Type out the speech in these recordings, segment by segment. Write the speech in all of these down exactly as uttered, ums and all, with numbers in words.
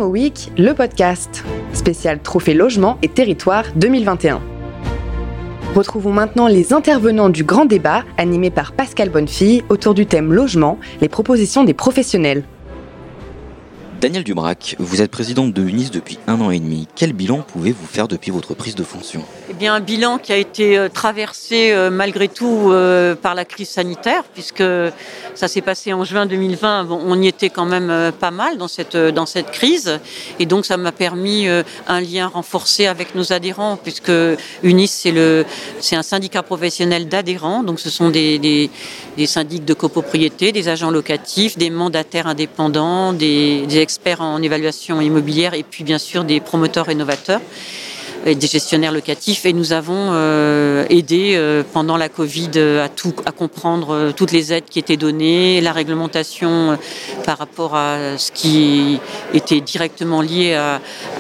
Imo Week, le podcast, spécial Trophée Logement et Territoire deux mille vingt et un. Retrouvons maintenant les intervenants du grand débat, animé par Pascal Bonnefille, autour du thème logement, les propositions des professionnels. Danielle Dubrac, vous êtes présidente de UNIS depuis un an et demi. Quel bilan pouvez-vous faire depuis votre prise de fonction ? Eh bien, un bilan qui a été euh, traversé euh, malgré tout euh, par la crise sanitaire, puisque ça s'est passé en juin deux mille vingt. Bon, on y était quand même euh, pas mal dans cette, euh, dans cette crise. Et donc, ça m'a permis euh, un lien renforcé avec nos adhérents, puisque UNIS, c'est, le, c'est un syndicat professionnel d'adhérents. Donc, ce sont des, des, des syndics de copropriété, des agents locatifs, des mandataires indépendants, des, des experts en évaluation immobilière et puis, bien sûr, des promoteurs rénovateurs et des gestionnaires locatifs, et nous avons euh, aidé euh, pendant la Covid euh, à tout, à comprendre euh, toutes les aides qui étaient données, la réglementation euh, par rapport à ce qui était directement lié à,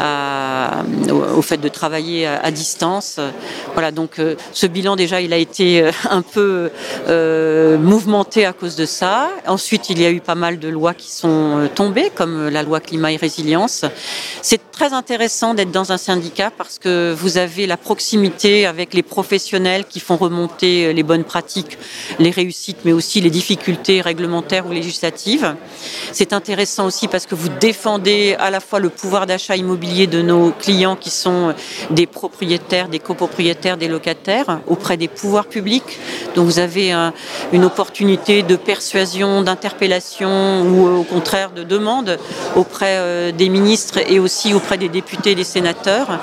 à, au fait de travailler à, à distance. Voilà, donc euh, ce bilan déjà il a été euh, un peu euh, mouvementé à cause de ça. Ensuite il y a eu pas mal de lois qui sont euh, tombées, comme la loi climat et résilience. C'est très intéressant d'être dans un syndicat parce que vous avez la proximité avec les professionnels qui font remonter les bonnes pratiques, les réussites, mais aussi les difficultés réglementaires ou législatives. C'est intéressant aussi parce que vous défendez à la fois le pouvoir d'achat immobilier de nos clients qui sont des propriétaires, des copropriétaires, des locataires auprès des pouvoirs publics. Donc vous avez un, une opportunité de persuasion, d'interpellation ou au contraire de demande auprès des ministres et aussi auprès des députés et des sénateurs.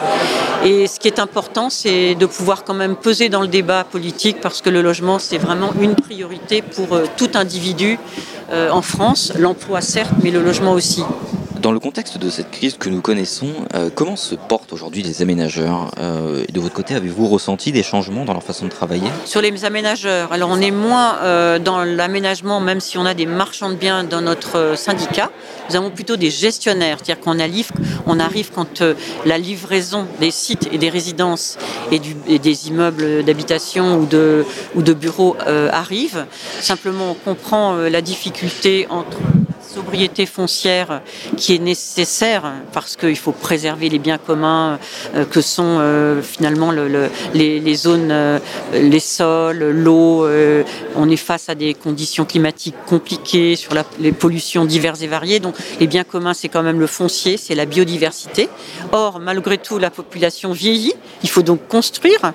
Et ce qui est important, c'est de pouvoir quand même peser dans le débat politique parce que le logement, c'est vraiment une priorité pour euh, tout individu euh, en France. L'emploi, certes, mais le logement aussi. Dans le contexte de cette crise que nous connaissons, euh, comment se portent aujourd'hui les aménageurs euh, et de votre côté, avez-vous ressenti des changements dans leur façon de travailler ? Sur les aménageurs, alors on est moins euh, dans l'aménagement, même si on a des marchands de biens dans notre euh, syndicat. Nous avons plutôt des gestionnaires, c'est-à-dire qu'on arrive, on arrive quand euh, la livraison des sites et des résidences et, du, et des immeubles d'habitation ou de, ou de bureaux euh, arrive. Simplement, on comprend euh, la difficulté entre sobriété foncière qui est nécessaire parce qu'il faut préserver les biens communs euh, que sont euh, finalement le, le, les, les zones, euh, les sols, l'eau. Euh, on est face à des conditions climatiques compliquées sur la, les pollutions diverses et variées. Donc les biens communs, c'est quand même le foncier, c'est la biodiversité. Or, malgré tout, la population vieillit. Il faut donc construire.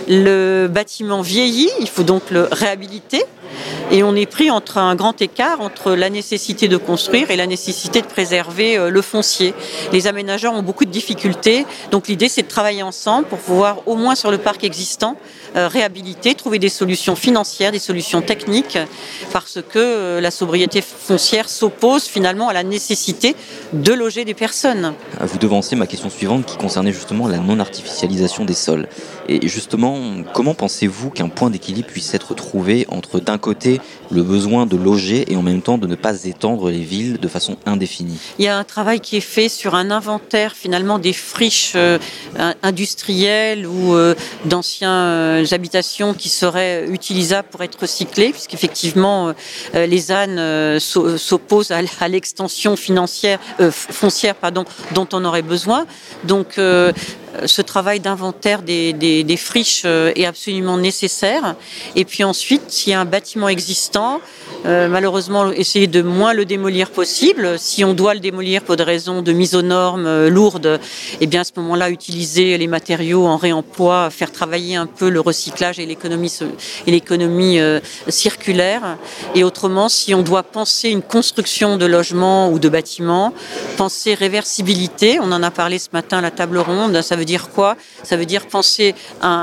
Le bâtiment vieillit, il faut donc le réhabiliter. Et on est pris entre un grand écart entre la nécessité de construire et la nécessité de préserver le foncier. Les aménageurs ont beaucoup de difficultés, donc l'idée c'est de travailler ensemble pour pouvoir au moins sur le parc existant euh, réhabiliter, trouver des solutions financières, des solutions techniques, parce que euh, la sobriété foncière s'oppose finalement à la nécessité de loger des personnes. Vous devancez ma question suivante qui concernait justement la non-artificialisation des sols. Et justement, comment pensez-vous qu'un point d'équilibre puisse être trouvé entre d'un côté le besoin de loger et en même temps de ne pas étendre les villes de façon indéfinie ? Il y a un travail qui est fait sur un inventaire finalement des friches euh, industrielles ou euh, d'anciennes euh, habitations qui seraient utilisables pour être recyclées, puisqu'effectivement euh, les ânes euh, s'opposent à, à l'extension financière, euh, foncière pardon, dont on aurait besoin. Donc euh, ce travail d'inventaire des, des, des friches est absolument nécessaire. Et puis ensuite, s'il y a un bâtiment existant, euh, malheureusement, essayer de moins le démolir possible. Si on doit le démolir pour des raisons de mise aux normes euh, lourdes, eh bien à ce moment-là, utiliser les matériaux en réemploi, faire travailler un peu le recyclage et l'économie, et l'économie euh, circulaire. Et autrement, si on doit penser une construction de logements ou de bâtiments, penser réversibilité, on en a parlé ce matin à la table ronde, ça veut dire quoi ? Ça veut dire penser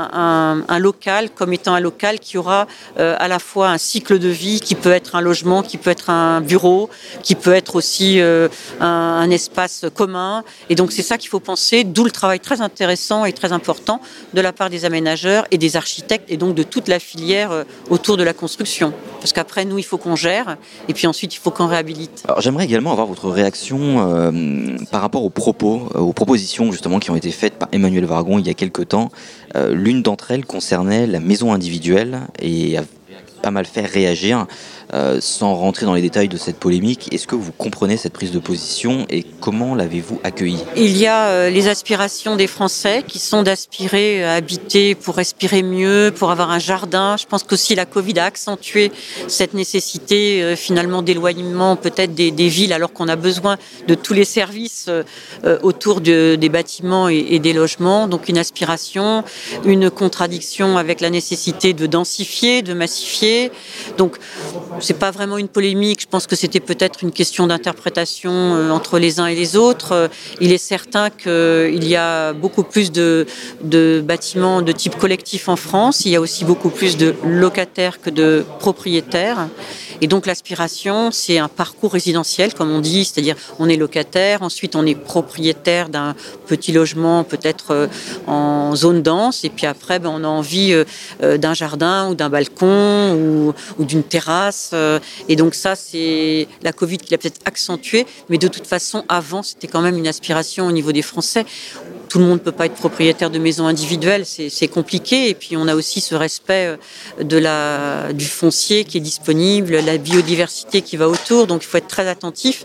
un, un, un local comme étant un local qui aura euh, à la fois un cycle de vie qui peut être un logement, qui peut être un bureau, qui peut être aussi euh, un, un espace commun. Et donc c'est ça qu'il faut penser, d'où le travail très intéressant et très important de la part des aménageurs et des architectes et donc de toute la filière euh, autour de la construction. Parce qu'après, nous, il faut qu'on gère et puis ensuite, il faut qu'on réhabilite. Alors, j'aimerais également avoir votre réaction euh, par rapport aux propos, euh, aux propositions justement qui ont été faites par Emmanuelle Wargon il y a quelques temps. Euh, l'une d'entre elles concernait la maison individuelle et a pas mal fait réagir. Euh, sans rentrer dans les détails de cette polémique, est-ce que vous comprenez cette prise de position et comment l'avez-vous accueillie ? Il y a euh, les aspirations des Français qui sont d'aspirer à habiter pour respirer mieux, pour avoir un jardin. Je pense qu'aussi la Covid a accentué cette nécessité euh, finalement d'éloignement peut-être des, des villes alors qu'on a besoin de tous les services euh, autour de, des bâtiments et, et des logements. Donc une aspiration, une contradiction avec la nécessité de densifier, de massifier. Donc c'est pas vraiment une polémique. Je pense que c'était peut-être une question d'interprétation euh, entre les uns et les autres. Euh, il est certain qu'il y a beaucoup plus de, de bâtiments de type collectif en France. Il y a aussi beaucoup plus de locataires que de propriétaires. Et donc l'aspiration, c'est un parcours résidentiel, comme on dit, c'est-à-dire on est locataire, ensuite on est propriétaire d'un petit logement, peut-être euh, en zone dense, et puis après ben, on a envie euh, d'un jardin ou d'un balcon ou, ou d'une terrasse. Euh, et donc ça, c'est la Covid qui l'a peut-être accentué, mais de toute façon, avant, c'était quand même une aspiration au niveau des Français. Tout le monde ne peut pas être propriétaire de maisons individuelles, c'est, c'est compliqué. Et puis on a aussi ce respect de la, du foncier qui est disponible, la biodiversité qui va autour. Donc il faut être très attentif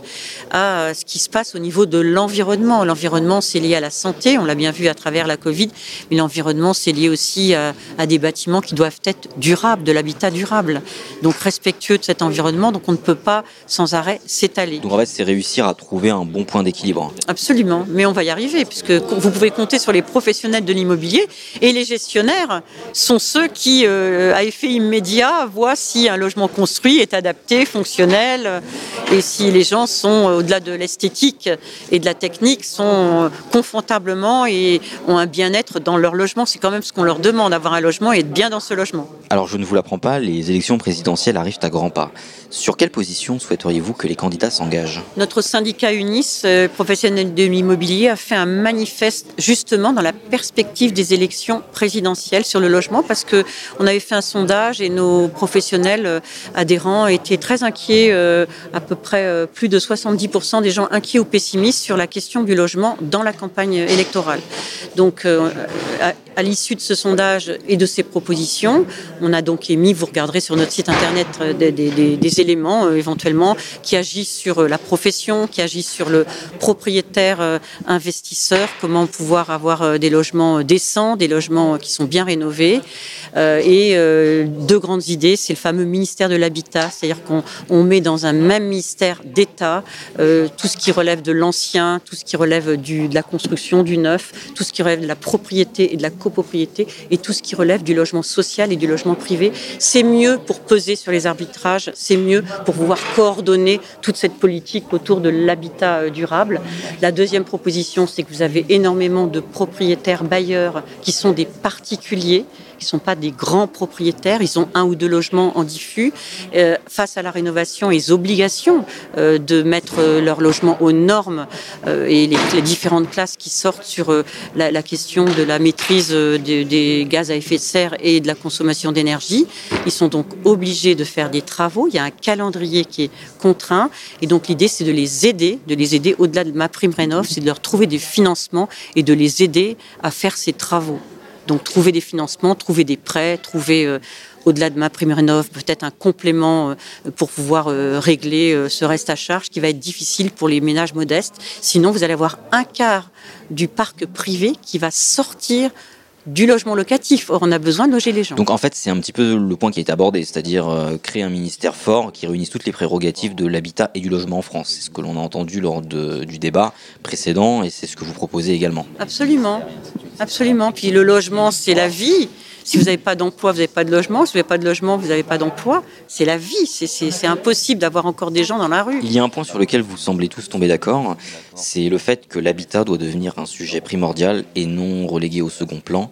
à ce qui se passe au niveau de l'environnement. L'environnement, c'est lié à la santé, on l'a bien vu à travers la Covid, mais l'environnement, c'est lié aussi à, à des bâtiments qui doivent être durables, de l'habitat durable. Donc respectueux de cet environnement, donc on ne peut pas sans arrêt s'étaler. Donc en fait, c'est réussir à trouver un bon point d'équilibre. Absolument, mais on va y arriver, puisque vous pouvez compter sur les professionnels de l'immobilier et les gestionnaires sont ceux qui, euh, à effet immédiat, voient si un logement construit est adapté, fonctionnel, et si les gens sont, au-delà de l'esthétique et de la technique, sont confortablement et ont un bien-être dans leur logement. C'est quand même ce qu'on leur demande, avoir un logement et être bien dans ce logement. Alors je ne vous l'apprends pas, les élections présidentielles arrivent à grands pas. Sur quelle position souhaiteriez-vous que les candidats s'engagent ? Notre syndicat UNIS, euh, professionnel de l'immobilier, a fait un manifeste justement dans la perspective des élections présidentielles sur le logement, parce que on avait fait un sondage et nos professionnels euh, adhérents étaient très inquiets, euh, à peu près euh, plus de soixante-dix pour cent des gens inquiets ou pessimistes sur la question du logement dans la campagne électorale. Donc euh, à, à l'issue de ce sondage et de ces propositions, on a donc émis, vous regarderez sur notre site internet, euh, des, des, des éléments euh, éventuellement qui agissent sur euh, la profession, qui agissent sur le propriétaire euh, investisseur, comment pouvoir avoir euh, des logements décents, des logements qui sont bien rénovés. Euh, et euh, deux grandes idées, c'est le fameux ministère de l'Habitat, c'est-à-dire qu'on on met dans un même ministère d'État euh, tout ce qui relève de l'ancien, tout ce qui relève du, de la construction, du neuf, tout ce qui relève de la propriété et de la copropriété, et tout ce qui relève du logement social et du logement privé. C'est mieux pour peser sur les arbitrages, c'est mieux pour pouvoir coordonner toute cette politique autour de l'habitat durable. La deuxième proposition, c'est que vous avez énormément de propriétaires bailleurs qui sont des particuliers, qui ne sont pas des grands propriétaires, ils ont un ou deux logements en diffus. Euh, face à la rénovation et les obligations euh, de mettre euh, leur logement aux normes euh, et les, les différentes classes qui sortent sur euh, la, la question de la maîtrise euh, des, des gaz à effet de serre et de la consommation d'énergie, ils sont donc obligés de faire des travaux. Il y a un calendrier qui est contraint et donc l'idée c'est de les aider, de les aider au-delà de MaPrimeRénov', c'est de leur trouver des financements et de les aider à faire ces travaux. Donc trouver des financements, trouver des prêts, trouver euh, au-delà de MaPrimeRénov' peut-être un complément euh, pour pouvoir euh, régler euh, ce reste à charge qui va être difficile pour les ménages modestes. Sinon, vous allez avoir un quart du parc privé qui va sortir du logement locatif. Or, on a besoin de loger les gens. Donc en fait, c'est un petit peu le point qui est abordé, c'est-à-dire euh, créer un ministère fort qui réunisse toutes les prérogatives de l'habitat et du logement en France. C'est ce que l'on a entendu lors de, du débat précédent et c'est ce que vous proposez également. Absolument, absolument. Puis le logement, c'est la vie. Si vous n'avez pas d'emploi, vous n'avez pas de logement. Si vous n'avez pas de logement, vous n'avez pas d'emploi. C'est la vie. C'est, c'est, c'est impossible d'avoir encore des gens dans la rue. Il y a un point sur lequel vous semblez tous tomber d'accord, c'est le fait que l'habitat doit devenir un sujet primordial et non relégué au second plan.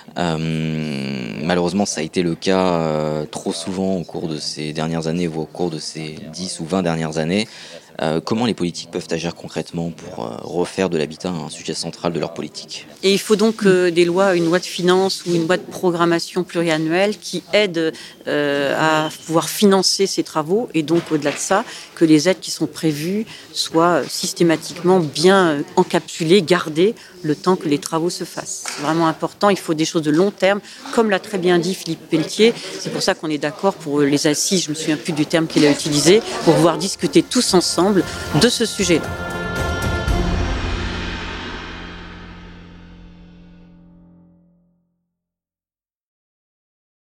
Euh, malheureusement, ça a été le cas euh, trop souvent au cours de ces dernières années ou au cours de ces dix ou vingt dernières années. Euh, comment les politiques peuvent agir concrètement pour euh, refaire de l'habitat un sujet central de leur politique? Et il faut donc euh, des lois, une loi de finances ou une loi de programmation pluriannuelle qui aide euh, à pouvoir financer ces travaux et donc au-delà de ça, que les aides qui sont prévues soient systématiquement bien encapsulées, gardées le temps que les travaux se fassent. C'est vraiment important, il faut des choses de long terme, comme l'a très bien dit Philippe Pelletier. C'est pour ça qu'on est d'accord pour les assises, je ne me souviens plus du terme qu'il a utilisé, pour pouvoir discuter tous ensemble de ce sujet-là.